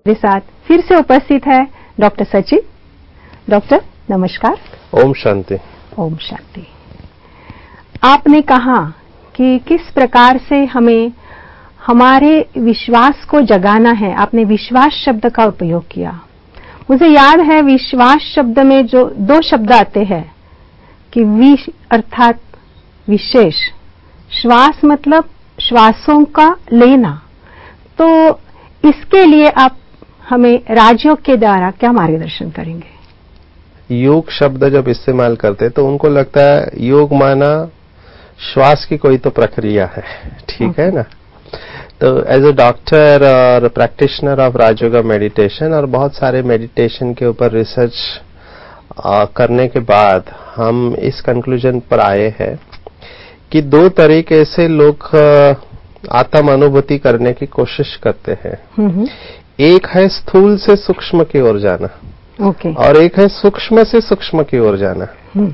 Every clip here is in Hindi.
मेरे साथ फिर से उपस्थित है डॉक्टर सचिन। डॉक्टर नमस्कार। ओम शांति। ओम शांति। आपने कहा कि किस प्रकार से हमें हमारे विश्वास को जगाना है। आपने विश्वास शब्द का उपयोग किया। मुझे याद है विश्वास शब्द में जो दो शब्द आते हैं कि विश अर्थात विशेष, श्वास मतलब श्वासों का लेना। तो इसके लिए आप हमें राजयोग के द्वारा क्या मार्गदर्शन करेंगे? योग शब्द जब इस्तेमाल करते तो उनको लगता है योग माना श्वास की कोई तो प्रक्रिया है, ठीक है ना। तो एज ए डॉक्टर और प्रैक्टिशनर ऑफ राजयोगा मेडिटेशन और बहुत सारे मेडिटेशन के ऊपर रिसर्च करने के बाद हम इस कंक्लूजन पर आए हैं कि दो तरीके से लोग आत्म अनुभूति करने की कोशिश करते हैं। एक है स्थूल से सूक्ष्म की ओर जाना, और एक है सूक्ष्म से सूक्ष्म की ओर जाना।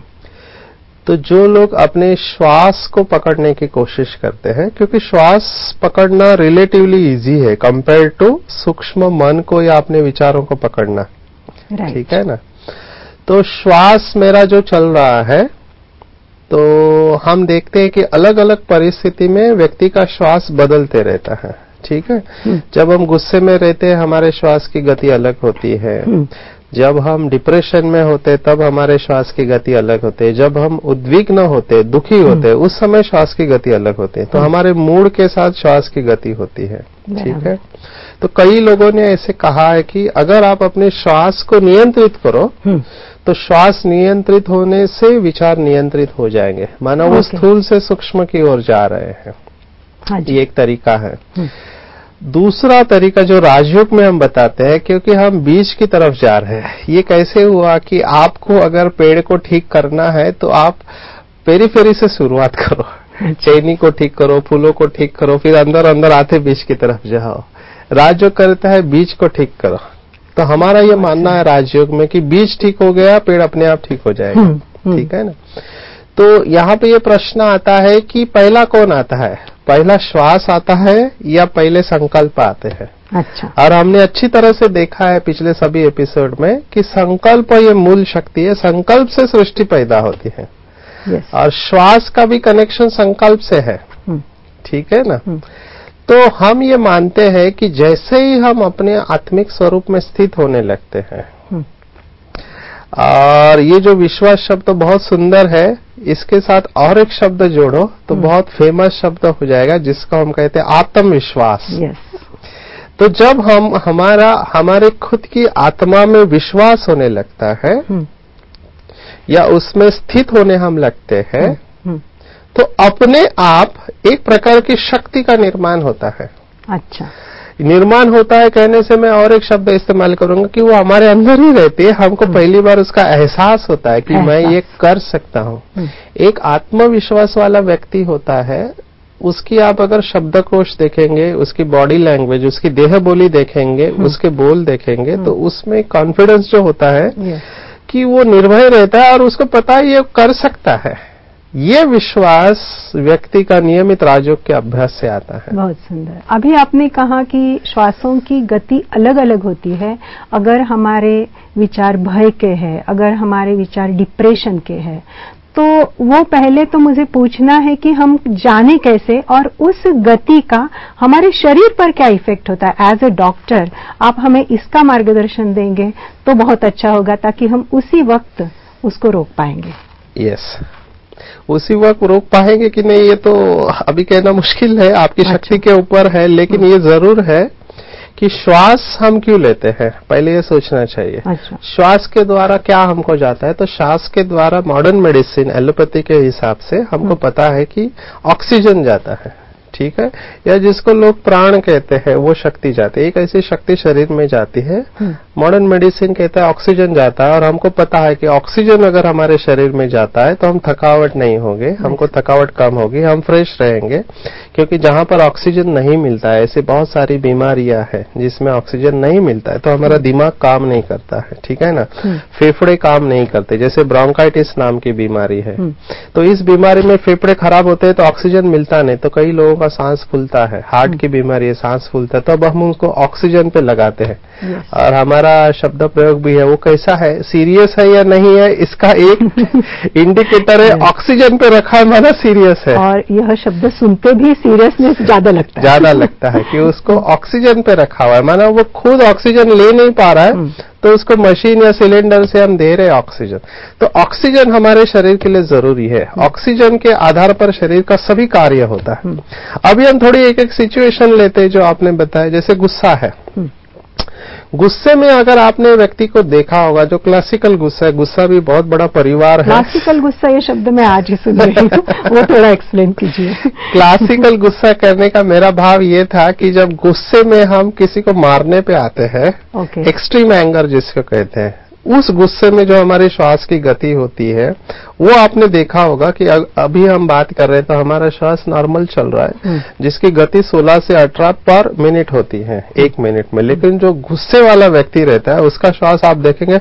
तो जो लोग अपने श्वास को पकड़ने की कोशिश करते हैं, क्योंकि श्वास पकड़ना रिलेटिवली इजी है कंपेयर टू सूक्ष्म मन को या अपने विचारों को पकड़ना, ठीक है ना। तो श्वास मेरा जो चल रहा है, तो हम देखते हैं कि अलग अलग परिस्थिति में व्यक्ति का श्वास बदलते रहता है, ठीक है। जब हम गुस्से में रहते हैं हमारे श्वास की गति अलग होती है। जब हम डिप्रेशन में होते तब हमारे श्वास की गति अलग होती है। जब हम उद्विग्न होते, दुखी होते, उस समय श्वास की गति अलग होती है। तो हमारे मूड के साथ श्वास की गति होती है, ठीक है। तो कई लोगों ने ऐसे कहा है कि अगर आप अपने श्वास को नियंत्रित करो तो श्वास नियंत्रित होने से विचार नियंत्रित हो जाएंगे, माना वो स्थूल से सूक्ष्म की ओर जा रहे हैं। ये एक तरीका है। दूसरा तरीका जो राजयोग में हम बताते हैं, क्योंकि हम बीज की तरफ जा रहे हैं। ये कैसे हुआ कि आपको अगर पेड़ को ठीक करना है तो आप पेरीफेरी से शुरुआत करो, टहनी को ठीक करो, फूलों को ठीक करो, फिर अंदर अंदर आते बीज की तरफ जाओ। राजयोग करता है बीज को ठीक करो। तो हमारा ये मानना है राजयोग में कि बीज ठीक हो गया पेड़ अपने आप ठीक हो जाएगा, ठीक है ना। तो यहाँ पे ये प्रश्न आता है कि पहला कौन आता है, पहला श्वास आता है या पहले संकल्प आते हैं। अच्छा। और हमने अच्छी तरह से देखा है पिछले सभी एपिसोड में कि संकल्प ये मूल शक्ति है, संकल्प से सृष्टि पैदा होती है। और श्वास का भी कनेक्शन संकल्प से है, ठीक है ना। तो हम ये मानते हैं कि जैसे ही हम अपने आत्मिक स्वरूप में स्थित होने लगते हैं, और ये जो विश्वास शब्द तो बहुत सुंदर है, इसके साथ और एक शब्द जोड़ो तो बहुत फेमस शब्द हो जाएगा, जिसको हम कहते हैं आत्मविश्वास। तो जब हम हमारे खुद की आत्मा में विश्वास होने लगता है या उसमें स्थित होने हम लगते हैं, तो अपने आप एक प्रकार की शक्ति का निर्माण होता है। अच्छा। निर्माण होता है कहने से मैं और एक शब्द इस्तेमाल करूंगा कि वो हमारे अंदर ही रहती है। हमको पहली बार उसका एहसास होता है कि मैं ये कर सकता हूँ। एक आत्मविश्वास वाला व्यक्ति होता है, उसकी आप अगर शब्दकोश देखेंगे, उसकी बॉडी लैंग्वेज, उसकी देह बोली देखेंगे, उसके बोल देखेंगे, तो उसमें कॉन्फिडेंस जो होता है कि वो निर्भय रहता है और उसको पता है ये कर सकता है। ये विश्वास व्यक्ति का नियमित राजयोग के अभ्यास से आता है। बहुत सुंदर। अभी आपने कहा कि श्वासों की गति अलग अलग होती है। अगर हमारे विचार भय के हैं, अगर हमारे विचार डिप्रेशन के हैं, तो वो पहले तो मुझे पूछना है कि हम जाने कैसे, और उस गति का हमारे शरीर पर क्या इफेक्ट होता है। एज ए डॉक्टर आप हमें इसका मार्गदर्शन देंगे तो बहुत अच्छा होगा, ताकि हम उसी वक्त उसको रोक पाएंगे। यस, उसी वक्त रोक पाएंगे कि नहीं ये तो अभी कहना मुश्किल है, आपकी शक्ति के ऊपर है। लेकिन ये जरूर है कि श्वास हम क्यों लेते हैं, पहले ये सोचना चाहिए। अच्छा। श्वास के द्वारा क्या हमको जाता है, तो श्वास के द्वारा मॉडर्न मेडिसिन एलोपैथी के हिसाब से हमको पता है कि ऑक्सीजन जाता है, ठीक है, या जिसको लोग प्राण कहते हैं वो शक्ति जाती है। एक ऐसी शक्ति शरीर में जाती है मॉडर्न मेडिसिन कहता है ऑक्सीजन जाता है, और हमको पता है कि ऑक्सीजन अगर हमारे शरीर में जाता है तो हम थकावट नहीं होंगे, हमको थकावट कम होगी, हम फ्रेश रहेंगे। क्योंकि जहां पर ऑक्सीजन नहीं मिलता है, ऐसी बहुत सारी बीमारियां हैं जिसमें ऑक्सीजन नहीं मिलता है, तो हमारा दिमाग काम नहीं करता है, ठीक है ना, फेफड़े काम नहीं करते। जैसे ब्रोंकाइटिस नाम की बीमारी है, तो इस बीमारी में फेफड़े खराब होते हैं तो ऑक्सीजन मिलता नहीं, तो कई लोगों का सांस फूलता है। हार्ट की बीमारी है, सांस फूलता है, तब हम उनको ऑक्सीजन पे लगाते हैं। और हमारा शब्द प्रयोग भी है, वो कैसा है, सीरियस है या नहीं है, इसका एक इंडिकेटर है, ऑक्सीजन पे रखा है माना सीरियस है। और यह शब्द सुनते भी सीरियसनेस ज्यादा लगता है कि उसको ऑक्सीजन पे रखा हुआ है, माना वो खुद ऑक्सीजन ले नहीं पा रहा है, तो उसको मशीन या सिलेंडर से हम दे रहे हैं ऑक्सीजन। तो ऑक्सीजन हमारे शरीर के लिए जरूरी है, ऑक्सीजन के आधार पर शरीर का सभी कार्य होता है। अभी हम थोड़ी एक एक सिचुएशन लेते हैं जो आपने बताया, जैसे गुस्सा है। गुस्से में अगर आपने व्यक्ति को देखा होगा, जो क्लासिकल गुस्सा है, गुस्सा भी बहुत बड़ा परिवार है। क्लासिकल गुस्सा, ये शब्द मैं आज ही सुन रही हूँ, वो थोड़ा एक्सप्लेन कीजिए। क्लासिकल गुस्सा करने का मेरा भाव ये था कि जब गुस्से में हम किसी को मारने पे आते हैं, एक्सट्रीम एंगर जिसको कहते हैं, उस गुस्से में जो हमारी श्वास की गति होती है, वो आपने देखा होगा कि अभी हम बात कर रहे हैं तो हमारा श्वास नॉर्मल चल रहा है, जिसकी गति 16 से 18 पर मिनट होती है 1 मिनट में। लेकिन जो गुस्से वाला व्यक्ति रहता है, उसका श्वास आप देखेंगे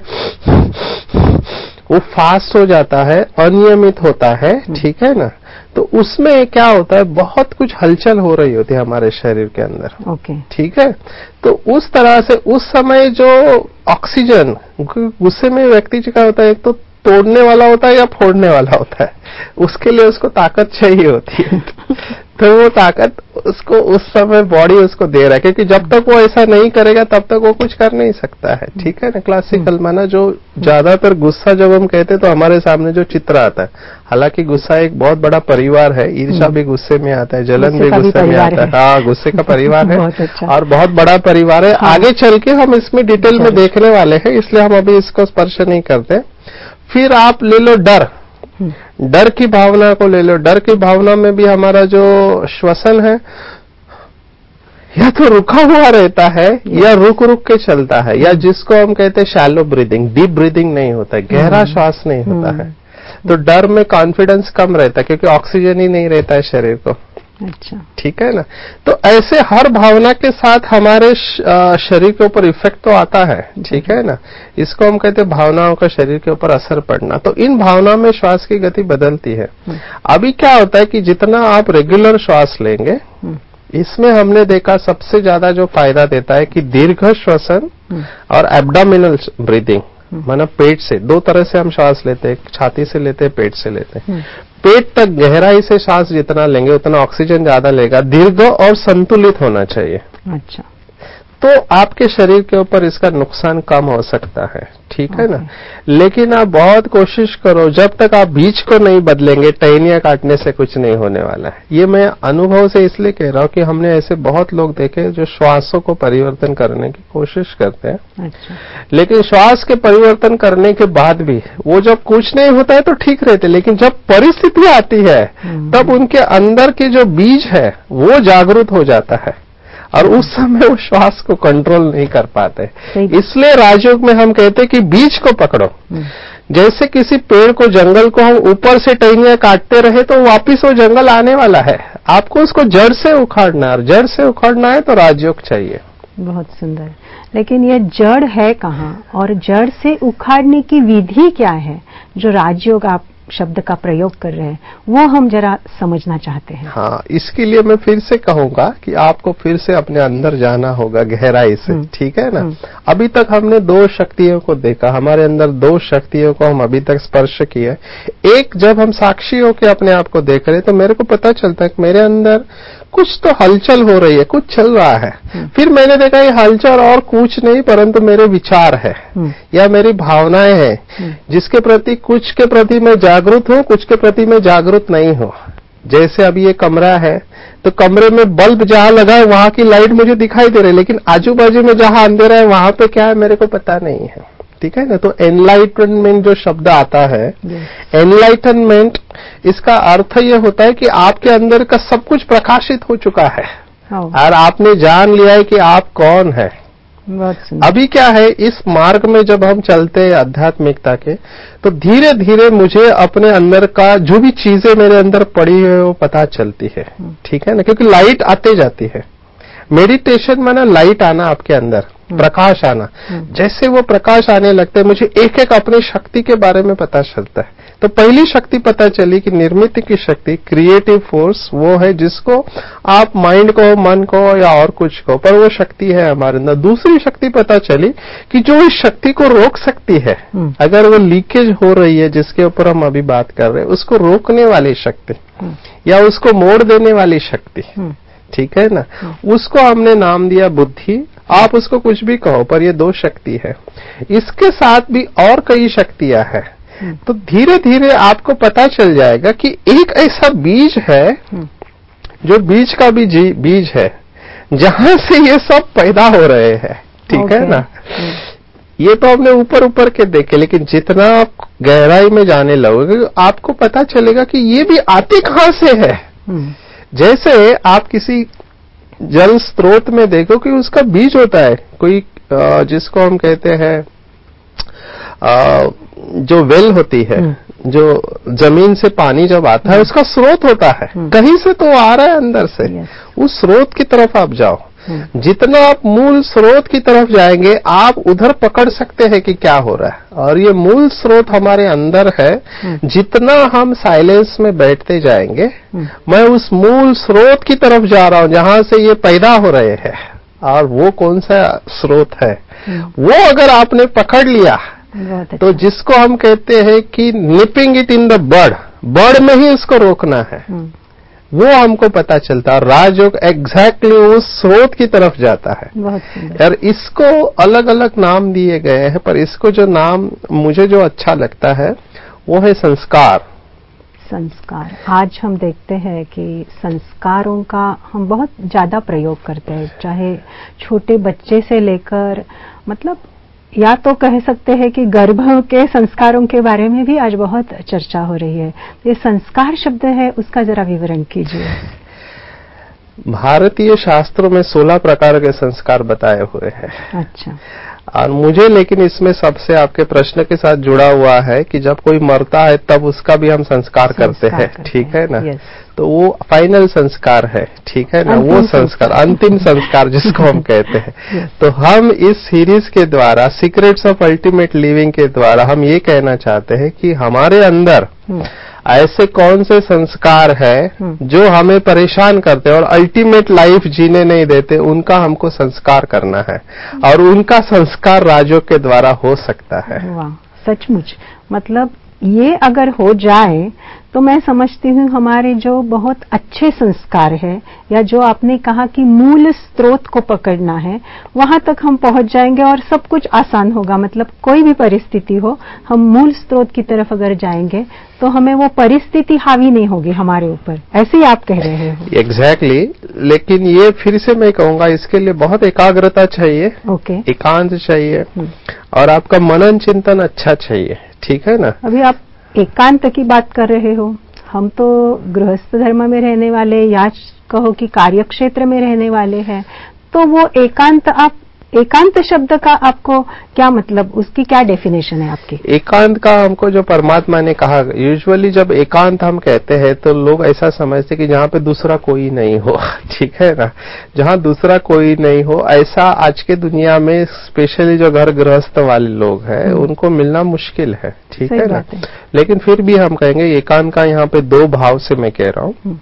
वो फास्ट हो जाता है, अनियमित होता है, ठीक है ना। तो उसमें क्या होता है, बहुत कुछ हलचल हो रही होती है हमारे शरीर के अंदर, ठीक है। तो उस तरह से उस समय जो ऑक्सीजन, गुस्से में व्यक्ति क्या होता है, एक तो तोड़ने वाला होता है या फोड़ने वाला होता है, उसके लिए उसको ताकत चाहिए होती है। तो वो ताकत उसको उस समय बॉडी उसको दे रहा है, क्योंकि जब तक वो ऐसा नहीं करेगा तब तक वो कुछ कर नहीं सकता है, ठीक है ना। क्लासिकल माना जो ज्यादातर गुस्सा जब हम कहते हैं तो हमारे सामने जो चित्र आता है, हालांकि गुस्सा एक बहुत बड़ा परिवार है, ईर्ष्या भी गुस्से में आता है, जलन भी गुस्से में आता है। हाँ, गुस्से का परिवार है और बहुत बड़ा परिवार है। आगे चल के हम इसमें डिटेल में देखने वाले हैं, इसलिए हम अभी इसको स्पर्श नहीं करते। फिर आप ले लो डर, डर की भावना को ले लो। डर की भावना में भी हमारा जो श्वसन है, या तो रुका हुआ रहता है या रुक रुक के चलता है, या जिसको हम कहते हैं शैलो ब्रीदिंग, डीप ब्रीदिंग नहीं होता है, गहरा श्वास नहीं होता है। तो डर में कॉन्फिडेंस कम रहता है, क्योंकि ऑक्सीजन ही नहीं रहता है शरीर को, अच्छा, ठीक है ना। तो ऐसे हर भावना के साथ हमारे शरीर के ऊपर इफेक्ट तो आता है, ठीक है ना। इसको हम कहते हैं भावनाओं का शरीर के ऊपर असर पड़ना। तो इन भावनाओं में श्वास की गति बदलती है। अभी क्या होता है कि जितना आप रेगुलर श्वास लेंगे, इसमें हमने देखा सबसे ज्यादा जो फायदा देता है कि दीर्घ श्वसन और एब्डोमिनल ब्रीदिंग, माना पेट से, दो तरह से हम श्वास लेते हैं, छाती से लेते हैं, पेट से लेते हैं। पेट तक गहराई से श्वास जितना लेंगे उतना ऑक्सीजन ज्यादा लेगा, दीर्घ और संतुलित होना चाहिए। अच्छा, तो आपके शरीर के ऊपर इसका नुकसान कम हो सकता है, ठीक है ना। लेकिन आप बहुत कोशिश करो, जब तक आप बीच को नहीं बदलेंगे, टहनियां काटने से कुछ नहीं होने वाला है। ये मैं अनुभव से इसलिए कह रहा हूं कि हमने ऐसे बहुत लोग देखे जो श्वासों को परिवर्तन करने की कोशिश करते हैं। अच्छा, लेकिन श्वास के परिवर्तन करने के बाद भी वो जब कुछ नहीं होता है तो ठीक रहते, लेकिन जब परिस्थिति आती है तब उनके अंदर के जो बीज है वो जागरूक हो जाता है और उस समय वो श्वास को कंट्रोल नहीं कर पाते। इसलिए राजयोग में हम कहते हैं कि बीज को पकड़ो। जैसे किसी पेड़ को, जंगल को हम ऊपर से टहनियां काटते रहे तो वापिस वो जंगल आने वाला है, आपको उसको जड़ से उखाड़ना है। जड़ से उखाड़ना है तो राजयोग चाहिए। बहुत सुंदर। लेकिन ये जड़ है कहाँ और जड़ से उखाड़ने की विधि क्या है, जो राजयोग आप शब्द का प्रयोग कर रहे हैं, वो हम जरा समझना चाहते हैं। हाँ, इसके लिए मैं फिर से कहूंगा कि आपको फिर से अपने अंदर जाना होगा गहराई से, ठीक है ना। अभी तक हमने दो शक्तियों को देखा, हमारे अंदर दो शक्तियों को हम अभी तक स्पर्श किए। एक, जब हम साक्षी होकर अपने आप को देख रहे तो मेरे को पता चलता है कि मेरे अंदर कुछ तो हलचल हो रही है, कुछ चल रहा है। फिर मैंने देखा ये हलचल और कुछ नहीं परंतु मेरे विचार है या मेरी भावनाएं हैं, जिसके प्रति, कुछ के प्रति मैं जागरूक हूं, कुछ के प्रति मैं जागरूक नहीं हूं। जैसे अभी ये कमरा है तो कमरे में बल्ब जहां लगा है वहां की लाइट मुझे दिखाई दे रही है, लेकिन आजू बाजू में जहां अंधेरा है वहां पे क्या है मेरे को पता नहीं है, ठीक है ना। तो एनलाइटनमेंट जो शब्द आता है, एनलाइटनमेंट, इसका अर्थ यह होता है कि आपके अंदर का सब कुछ प्रकाशित हो चुका है और आपने जान लिया है कि आप कौन है, बहुत सुंदर। अभी क्या है, इस मार्ग में जब हम चलते हैं आध्यात्मिकता के, तो धीरे धीरे मुझे अपने अंदर का जो भी चीजें मेरे अंदर पड़ी है वो पता चलती है। ठीक है ना, क्योंकि लाइट आते जाती है। मेडिटेशन माना लाइट आना आपके अंदर, प्रकाश आना। जैसे वो प्रकाश आने लगता है, मुझे एक एक अपनी शक्ति के बारे में पता चलता है। तो पहली शक्ति पता चली कि निर्मित की शक्ति, क्रिएटिव फोर्स, वो है जिसको आप माइंड को, मन को या और कुछ को, पर वो शक्ति है हमारे अंदर। दूसरी शक्ति पता चली कि जो इस शक्ति को रोक सकती है, अगर वो लीकेज हो रही है जिसके ऊपर हम अभी बात कर रहे हैं, उसको रोकने वाली शक्ति या उसको मोड़ देने वाली शक्ति, ठीक है ना, उसको हमने नाम दिया बुद्धि। आप उसको कुछ भी कहो, पर ये दो शक्ति है। इसके साथ भी और कई शक्तियां हैं। तो धीरे धीरे आपको पता चल जाएगा कि एक ऐसा बीज है जो बीज का भी बीज है, जहां से ये सब पैदा हो रहे हैं। ठीक है ना। ये तो हमने ऊपर ऊपर के देखे, लेकिन जितना आप गहराई में जाने लगोगे आपको पता चलेगा कि ये भी आते कहां से है। जैसे आप किसी जल स्रोत में देखो कि उसका बीज होता है, कोई जिसको हम कहते हैं जो वेल होती है, जो जमीन से पानी जब आता है उसका स्रोत होता है, कहीं से तो आ रहा है अंदर से। उस स्रोत की तरफ आप जाओ। जितना आप मूल स्रोत की तरफ जाएंगे आप उधर पकड़ सकते हैं कि क्या हो रहा है। और ये मूल स्रोत हमारे अंदर है। जितना हम साइलेंस में बैठते जाएंगे, मैं उस मूल स्रोत की तरफ जा रहा हूं जहां से ये पैदा हो रहे हैं। और वो कौन सा स्रोत है, वो अगर आपने पकड़ लिया तो जिसको हम कहते हैं कि nipping it in the bud में ही उसको रोकना है, वो हमको पता चलता है। राजयोग एग्जैक्टली उस स्रोत की तरफ जाता है। यार इसको अलग अलग नाम दिए गए हैं, पर इसको जो नाम मुझे जो अच्छा लगता है वो है संस्कार। संस्कार। आज हम देखते हैं कि संस्कारों का हम बहुत ज्यादा प्रयोग करते हैं, चाहे छोटे बच्चे से लेकर, मतलब या तो कह सकते हैं कि गर्भ के संस्कारों के बारे में भी आज बहुत चर्चा हो रही है। ये संस्कार शब्द है, उसका जरा विवरण कीजिए। भारतीय शास्त्रों में 16 प्रकार के संस्कार बताए हुए हैं। अच्छा। और मुझे लेकिन इसमें सबसे आपके प्रश्न के साथ जुड़ा हुआ है कि जब कोई मरता है तब उसका भी हम संस्कार करते हैं। ठीक है ना। तो वो फाइनल संस्कार है। ठीक है ना, वो संस्कार, अंतिम संस्कार जिसको हम कहते हैं। तो हम इस सीरीज के द्वारा, सीक्रेट्स ऑफ अल्टीमेट लिविंग के द्वारा हम ये कहना चाहते हैं कि हमारे अंदर ऐसे कौन से संस्कार है जो हमें परेशान करते हैं और अल्टीमेट लाइफ जीने नहीं देते, उनका हमको संस्कार करना है। और उनका संस्कार राजयोग के द्वारा हो सकता है। वाह, सचमुच। मतलब ये अगर हो जाए तो मैं समझती हूँ हमारे जो बहुत अच्छे संस्कार है, या जो आपने कहा कि मूल स्रोत को पकड़ना है, वहां तक हम पहुंच जाएंगे और सब कुछ आसान होगा। मतलब कोई भी परिस्थिति हो, हम मूल स्रोत की तरफ अगर जाएंगे तो हमें वो परिस्थिति हावी नहीं होगी हमारे ऊपर। ऐसे ही आप कह रहे हो। एग्जैक्टली। लेकिन ये फिर से मैं कहूंगा, इसके लिए बहुत एकाग्रता चाहिए। ओके। एकांत चाहिए और आपका मनन चिंतन अच्छा चाहिए। ठीक है ना। अभी आप एकांत की बात कर रहे हो, हम तो गृहस्थ धर्म में रहने वाले, या कहो कि कार्य क्षेत्र में रहने वाले हैं, तो वो एकांत, आप एकांत शब्द का आपको क्या मतलब, उसकी क्या डेफिनेशन है आपकी? एकांत का हमको जो परमात्मा ने कहा, यूजुअली जब एकांत हम कहते हैं तो लोग ऐसा समझते कि जहां पे दूसरा कोई नहीं हो। ठीक है ना, जहां दूसरा कोई नहीं हो, ऐसा आज के दुनिया में स्पेशली जो घर गृहस्थ वाले लोग हैं उनको मिलना मुश्किल है। ठीक है ना। लेकिन फिर भी हम कहेंगे एकांत का यहाँ पे दो भाव से मैं कह रहा हूँ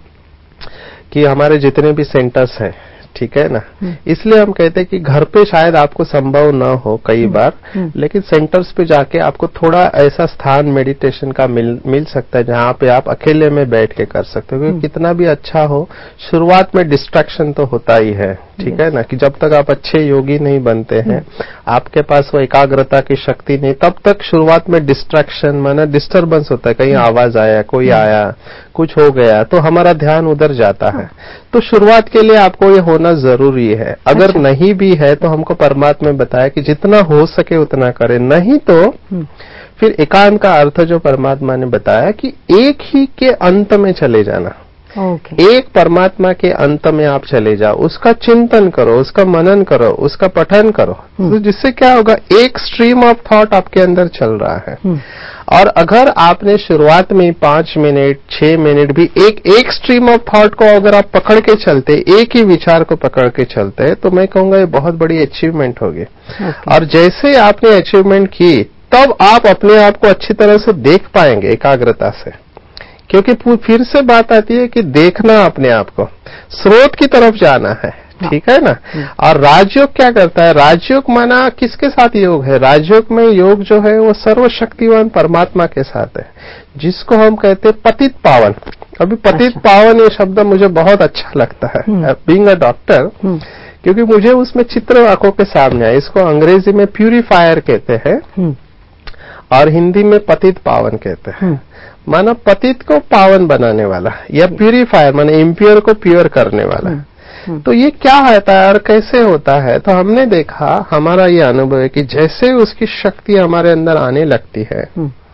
कि हमारे जितने भी सेंटर्स हैं, ठीक है ना, इसलिए हम कहते हैं कि घर पे शायद आपको संभव न हो कई बार, लेकिन सेंटर्स पे जाके आपको थोड़ा ऐसा स्थान मेडिटेशन का मिल सकता है जहां पे आप अकेले में बैठ के कर सकते हो। क्योंकि कितना भी अच्छा हो, शुरुआत में डिस्ट्रैक्शन तो होता ही है। ठीक है ना, कि जब तक आप अच्छे योगी नहीं बनते हैं, आपके पास वो एकाग्रता की शक्ति नहीं, तब तक शुरुआत में डिस्ट्रैक्शन माना डिस्टर्बेंस होता है। कहीं आवाज आया, कोई आया, कुछ हो गया, तो हमारा ध्यान उधर जाता है। तो शुरुआत के लिए आपको ये होना जरूरी है। अगर नहीं भी है तो हमको परमात्मा ने बताया कि जितना हो सके उतना करें, नहीं तो फिर एकांत का अर्थ जो परमात्मा ने बताया कि एक ही के अंत में चले जाना। एक परमात्मा के अंत में आप चले जाओ, उसका चिंतन करो, उसका मनन करो, उसका पठन करो, तो जिससे क्या होगा, एक स्ट्रीम ऑफ थॉट आपके अंदर चल रहा है। और अगर आपने शुरुआत में 5 मिनट 6 मिनट भी एक स्ट्रीम ऑफ थॉट को अगर आप पकड़ के चलते, एक ही विचार को पकड़ के चलते, तो मैं कहूंगा ये बहुत बड़ी अचीवमेंट होगी। और जैसे आपने अचीवमेंट की, तब आप अपने आप को अच्छी तरह से देख पाएंगे एकाग्रता से। क्योंकि फिर से बात आती है कि देखना अपने आप को, स्रोत की तरफ जाना है, ठीक है ना। और राजयोग क्या करता है, राजयोग माना किसके साथ योग है, राजयोग में योग जो है वो सर्वशक्तिवान परमात्मा के साथ है, जिसको हम कहते हैं पतित पावन। अभी पतित पावन ये शब्द मुझे बहुत अच्छा लगता है बीइंग अ डॉक्टर, क्योंकि मुझे उसमें चित्र आंखों के सामने है। इसको अंग्रेजी में प्यूरिफायर कहते हैं और हिंदी में पतित पावन कहते हैं। माना पतित को पावन बनाने वाला, या प्यूरिफायर माने इम्प्योर को प्योर करने वाला। तो ये क्या होता है और कैसे होता है, तो हमने देखा, हमारा ये अनुभव है कि जैसे उसकी शक्ति हमारे अंदर आने लगती है,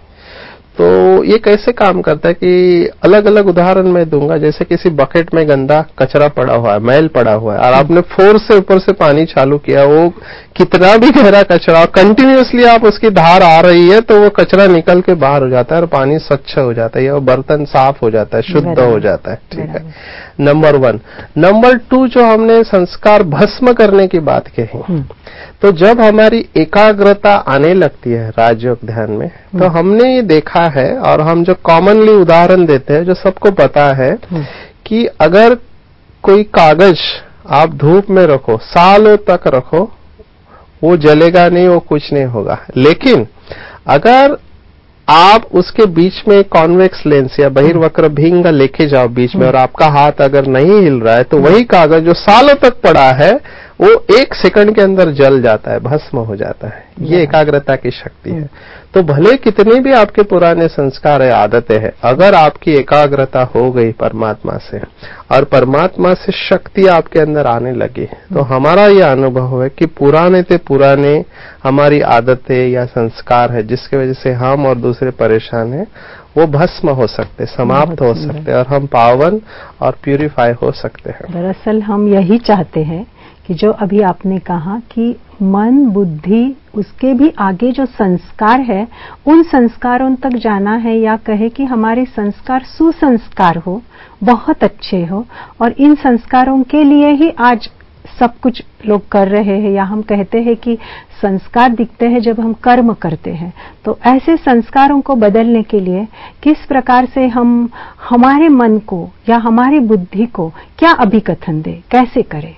तो ये कैसे काम करता है कि अलग अलग उदाहरण मैं दूंगा। जैसे किसी बकेट में गंदा कचरा पड़ा हुआ है, मैल पड़ा हुआ है, और आपने फोर्स से ऊपर से पानी चालू किया, वो कितना भी गहरा कचरा, कंटिन्यूअसली आप उसकी धार आ रही है, तो वो कचरा निकल के बाहर हो जाता है और पानी स्वच्छ हो जाता है, वो बर्तन साफ हो जाता है, शुद्ध हो जाता है, ठीक है। नंबर 1। नंबर 2, जो हमने संस्कार भस्म करने की बात कही, तो जब हमारी एकाग्रता आने लगती है राजयोग ध्यान में, तो हमने ये देखा है, और हम जो कॉमनली उदाहरण देते हैं, जो सबको पता है, कि अगर कोई कागज आप धूप में रखो, सालों तक रखो, वो जलेगा नहीं, वो कुछ नहीं होगा। लेकिन अगर आप उसके बीच में कॉन्वेक्स लेंस या बहिर्वक्र भिंग लेके जाओ बीच में, और आपका हाथ अगर नहीं हिल रहा है, तो वही कागज जो सालों तक पड़ा है, वो 1 सेकंड के अंदर जल जाता है, भस्म हो जाता है। ये एकाग्रता की शक्ति है। तो भले कितने भी आपके पुराने संस्कार है, आदतें हैं, अगर आपकी एकाग्रता हो गई परमात्मा से, और परमात्मा से शक्ति आपके अंदर आने लगी, तो हमारा यह अनुभव है कि पुराने से पुराने हमारी आदतें या संस्कार है, जिसकी वजह से हम और दूसरे परेशान हैं, वो भस्म हो सकते, समाप्त हो सकते, और हम पावन और प्यूरिफाई हो सकते हैं। दरअसल हम यही चाहते हैं कि जो अभी आपने कहा कि मन, बुद्धि, उसके भी आगे जो संस्कार है, उन संस्कारों तक जाना है, या कहे कि हमारे संस्कार सुसंस्कार हो, बहुत अच्छे हो, और इन संस्कारों के लिए ही आज सब कुछ लोग कर रहे हैं। या हम कहते हैं कि संस्कार दिखते हैं जब हम कर्म करते हैं। तो ऐसे संस्कारों को बदलने के लिए किस प्रकार से हम हमारे मन को या हमारी बुद्धि को क्या अभिकथन दें, कैसे करें?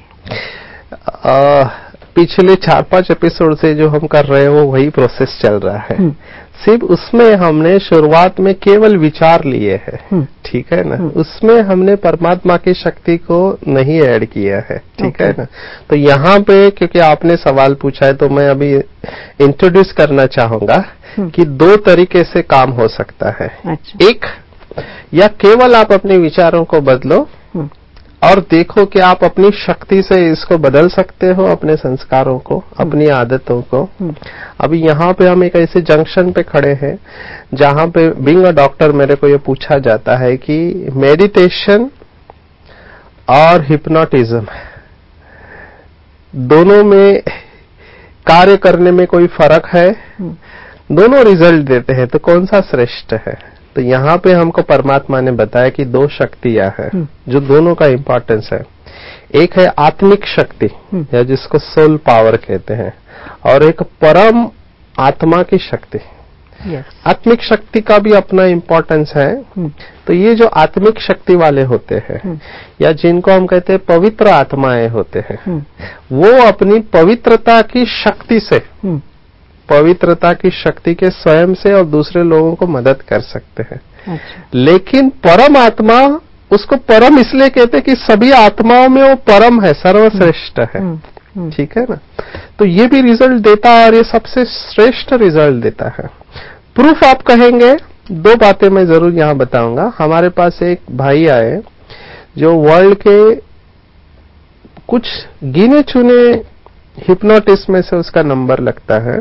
पिछले 4-5 एपिसोड से जो हम कर रहे हैं, वो वही प्रोसेस चल रहा है। सिर्फ उसमें हमने शुरुआत में केवल विचार लिए हैं, ठीक है ना। उसमें हमने परमात्मा की शक्ति को नहीं ऐड किया है, ठीक है ना। तो यहाँ पे क्योंकि आपने सवाल पूछा है, तो मैं अभी इंट्रोड्यूस करना चाहूंगा कि 2 तरीके से काम हो सकता है। एक, या केवल आप अपने विचारों को बदलो और देखो कि आप अपनी शक्ति से इसको बदल सकते हो, अपने संस्कारों को, अपनी आदतों को। अभी यहाँ पे हम एक ऐसे जंक्शन पे खड़े हैं जहाँ पे बीइंग अ डॉक्टर मेरे को ये पूछा जाता है कि मेडिटेशन और हिप्नोटिज्म दोनों में कार्य करने में कोई फर्क है? दोनों रिजल्ट देते हैं, तो कौन सा श्रेष्ठ है? तो यहाँ पे हमको परमात्मा ने बताया कि 2 शक्तियां हैं जो दोनों का इंपॉर्टेंस है। एक है आत्मिक शक्ति, या जिसको सोल पावर कहते हैं, और एक परम आत्मा की शक्ति। आत्मिक शक्ति का भी अपना इंपॉर्टेंस है। तो ये जो आत्मिक शक्ति वाले होते हैं, या जिनको हम कहते हैं पवित्र आत्माएं होते हैं, वो अपनी पवित्रता की शक्ति से, पवित्रता की शक्ति के स्वयं से और दूसरे लोगों को मदद कर सकते हैं। लेकिन परम आत्मा, उसको परम इसलिए कहते हैं कि सभी आत्माओं में वो परम है, सर्वश्रेष्ठ है, ठीक है ना। तो ये भी रिजल्ट देता है, और ये सबसे श्रेष्ठ रिजल्ट देता है। प्रूफ आप कहेंगे, 2 बातें मैं जरूर यहां बताऊंगा। हमारे पास एक भाई आए जो वर्ल्ड के कुछ गिने चुने हिप्नोटिस्ट में से उसका नंबर लगता है।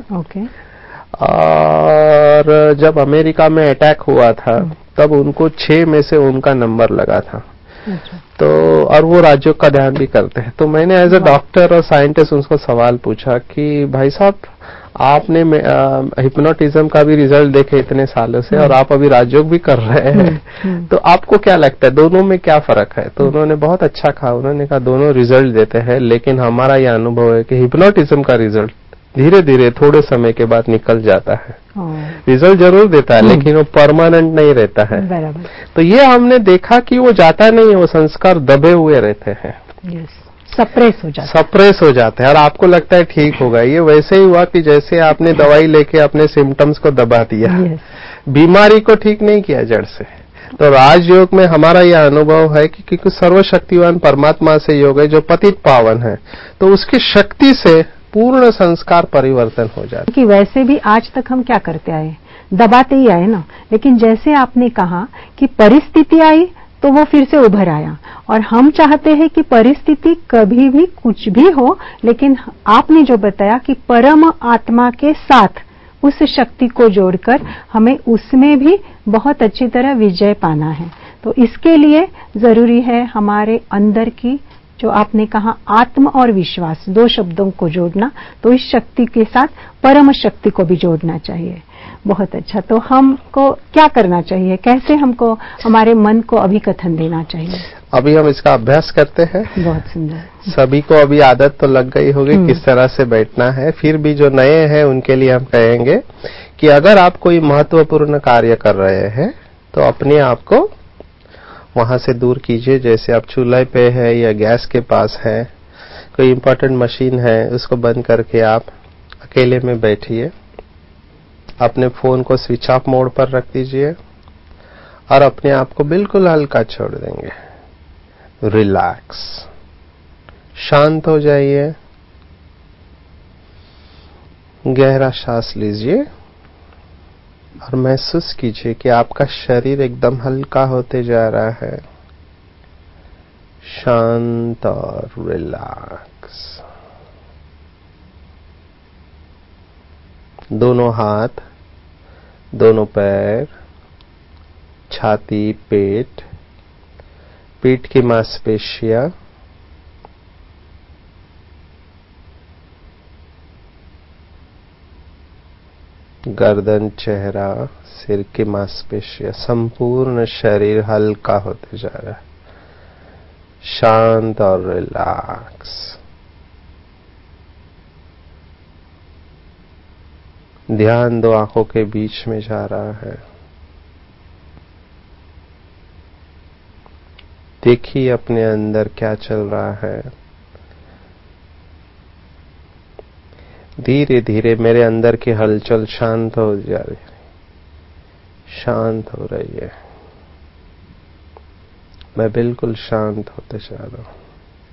और जब अमेरिका में अटैक हुआ था, तब उनको 6 में से उनका नंबर लगा था। तो और वो राजयोग का ध्यान भी करते हैं। तो मैंने एज अ डॉक्टर और साइंटिस्ट उनको सवाल पूछा कि भाई साहब, आपने हिप्नोटिज्म का भी रिजल्ट देखे इतने सालों से और आप अभी राजयोग भी कर रहे हैं, तो आपको क्या लगता है दोनों में क्या फर्क है? तो उन्होंने बहुत अच्छा कहा। उन्होंने कहा दोनों रिजल्ट देते हैं, लेकिन हमारा यह अनुभव है कि हिप्नोटिज्म का रिजल्ट धीरे धीरे थोड़े समय के बाद निकल जाता है। रिजल्ट जरूर देता है लेकिन वो परमानेंट नहीं रहता है। बराबर। तो ये हमने देखा कि वो जाता नहीं है, वो संस्कार दबे हुए रहते हैं, सप्रेस हो जाते हैं और आपको लगता है ठीक होगा। ये वैसे ही हुआ कि जैसे आपने दवाई लेके अपने सिम्टम्स को दबा दिया, बीमारी को ठीक नहीं किया जड़ से। तो राजयोग में हमारा यह अनुभव है कि क्योंकि सर्वशक्तिवान परमात्मा से योग है जो पतित पावन है, तो उसकी शक्ति से पूर्ण संस्कार परिवर्तन हो जाता है। कि वैसे भी आज तक हम क्या करते आए, दबाते ही आए ना। लेकिन जैसे आपने कहा कि परिस्थिति आई तो वो फिर से उभर आया, और हम चाहते हैं कि परिस्थिति कभी भी कुछ भी हो, लेकिन आपने जो बताया कि परम आत्मा के साथ उस शक्ति को जोड़कर हमें उसमें भी बहुत अच्छी तरह विजय पाना है। तो इसके लिए जरूरी है हमारे अंदर की, जो आपने कहा आत्म और विश्वास, दो शब्दों को जोड़ना। तो इस शक्ति के साथ परम शक्ति को भी जोड़ना चाहिए। बहुत अच्छा। तो हमको क्या करना चाहिए, कैसे हमको हमारे मन को अभिकथन देना चाहिए? अभी हम इसका अभ्यास करते हैं। बहुत सुंदर। सभी को अभी आदत तो लग गई होगी किस तरह से बैठना है। फिर भी जो नए हैं उनके लिए हम कहेंगे कि अगर आप कोई महत्वपूर्ण कार्य कर रहे हैं तो अपने आप को वहां से दूर कीजिए। जैसे आप चूल्हे पे है या गैस के पास है, कोई इंपॉर्टेंट मशीन है, उसको बंद करके आप अकेले में बैठिए। अपने फोन को स्विच ऑफ मोड पर रख दीजिए और अपने आप को बिल्कुल हल्का छोड़ देंगे। रिलैक्स, शांत हो जाइए। गहरा सांस लीजिए और महसूस कीजिए कि आपका शरीर एकदम हल्का होते जा रहा है, शांत और रिलैक्स। दोनों हाथ, दोनों पैर, छाती, पेट, पीठ की मांसपेशियां, गर्दन, चेहरा, सिर की मांसपेशियां, संपूर्ण शरीर हल्का होते जा रहा है, शांत और रिलैक्स। ध्यान दो आंखों के बीच में जा रहा है। देखिए अपने अंदर क्या चल रहा है। धीरे धीरे मेरे अंदर की हलचल शांत हो जा रही है, शांत हो रही है। मैं बिल्कुल शांत होते जा रहा हूं।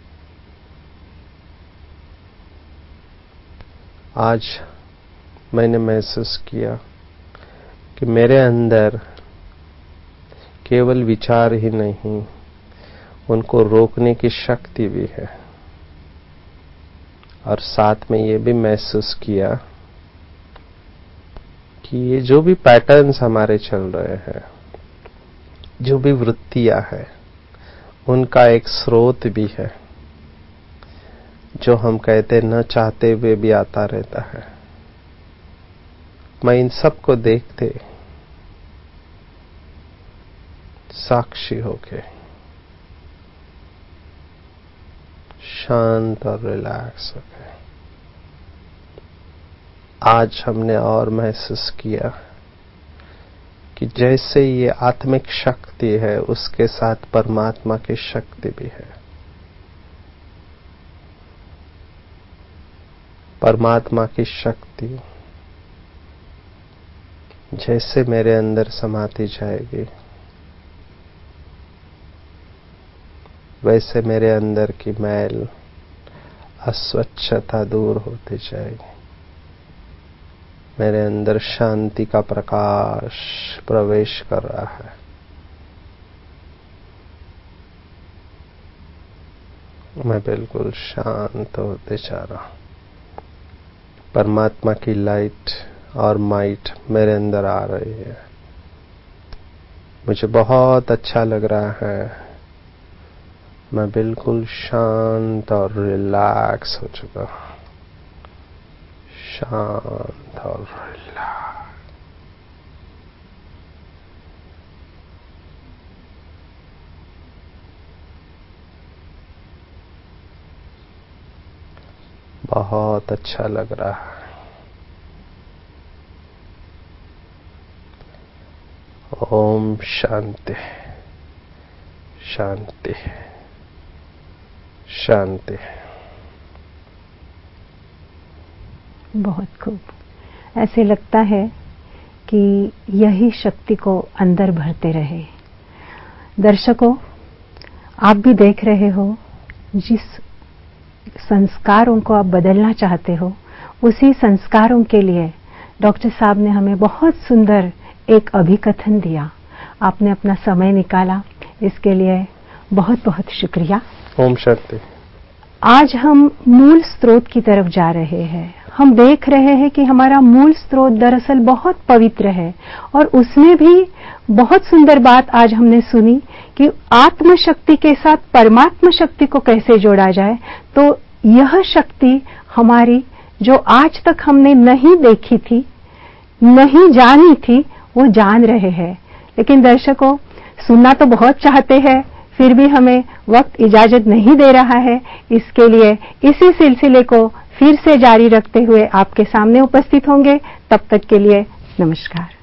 आज मैंने महसूस किया कि मेरे अंदर केवल विचार ही नहीं, उनको रोकने की शक्ति भी है। और साथ में ये भी महसूस किया कि ये जो भी पैटर्न्स हमारे चल रहे हैं, जो भी वृत्तियां हैं, उनका एक स्रोत भी है जो हम कहते न चाहते हुए भी आता रहता है। मैं इन सब को देखते साक्षी होके शांत और रिलैक्स हो गए। आज हमने और महसूस किया कि जैसे ये आत्मिक शक्ति है, उसके साथ परमात्मा की शक्ति भी है। परमात्मा की शक्ति जैसे मेरे अंदर समाती जाएगी, वैसे मेरे अंदर की मैल, अस्वच्छता दूर होती जाएगी। मेरे अंदर शांति का प्रकाश प्रवेश कर रहा है। मैं बिल्कुल शांत होते जा रहा हूं। परमात्मा की लाइट और माइट मेरे अंदर आ रही है। मुझे बहुत अच्छा लग रहा है। मैं बिल्कुल शांत और रिलैक्स हो चुका हूं, शांत और रिलैक्स। बहुत अच्छा लग रहा है। ओम शांति शांति शांति। बहुत खूब। ऐसे लगता है कि यही शक्ति को अंदर भरते रहे। दर्शकों, आप भी देख रहे हो, जिस संस्कारों को आप बदलना चाहते हो, उसी संस्कारों के लिए डॉक्टर साहब ने हमें बहुत सुंदर एक अभिकथन दिया। आपने अपना समय निकाला, इसके लिए बहुत बहुत शुक्रिया। ओम शांति। आज हम मूल स्रोत की तरफ जा रहे हैं। हम देख रहे हैं कि हमारा मूल स्रोत दरअसल बहुत पवित्र है, और उसमें भी बहुत सुंदर बात आज हमने सुनी कि आत्म शक्ति के साथ परमात्मा शक्ति को कैसे जोड़ा जाए। तो यह शक्ति हमारी, जो आज तक हमने नहीं देखी थी, नहीं जानी थी, वो जान रहे हैं। लेकिन दर्शकों, सुनना तो बहुत चाहते हैं, फिर भी हमें वक्त इजाजत नहीं दे रहा है। इसके लिए इसी सिलसिले को फिर से जारी रखते हुए आपके सामने उपस्थित होंगे। तब तक के लिए नमस्कार।